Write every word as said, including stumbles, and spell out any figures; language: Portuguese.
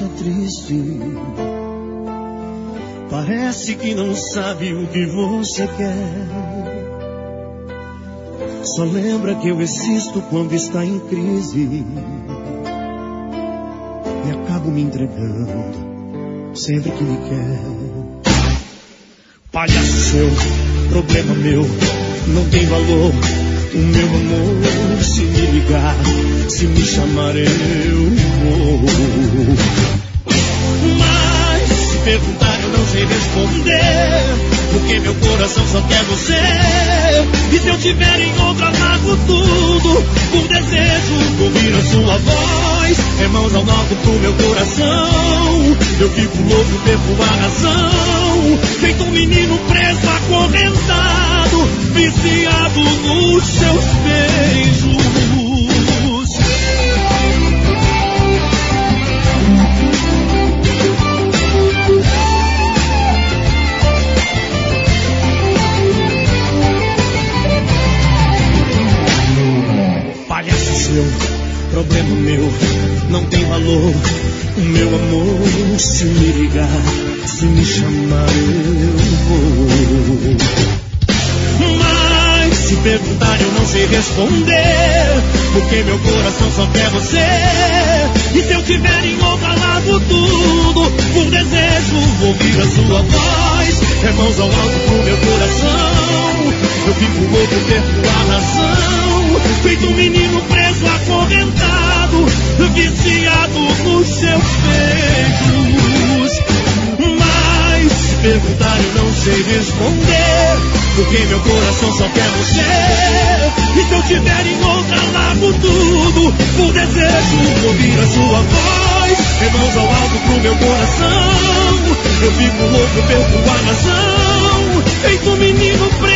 triste. Parece que não sabe o que você quer. Só lembra que eu existo quando está em crise. E acabo me entregando sempre que me quer. Palhaço seu, problema meu, não tem valor o meu amor. Se me ligar, se me chamar eu vou. Mas se perguntar eu não sei responder, porque meu coração só quer você. E se eu tiver em outra largo tudo, por desejo de ouvir a sua voz. É mãos ao alto pro meu coração, eu fico louco, perco a razão. Feito um menino preso, acorrentado, viciado nos seus beijos. Palhaço seu, problema meu, não tem valor o meu amor. Se me ligar, se me chamar eu vou. Mas se perguntar eu não sei responder, porque meu coração só quer você. E se eu tiver em outra largo tudo, por desejo ouvir a sua voz. É mãos ao alto pro meu coração, eu fico louco, perco a razão. Feito um menino preso, acorrentado, viciado nos seus beijos. Mas se perguntar eu não sei responder, porque meu coração só quer você. E se eu tiver em outra largo tudo, por desejo ouvir a sua voz. É mãos ao alto pro meu coração, eu fico louco, perco a razão. Feito um menino preso,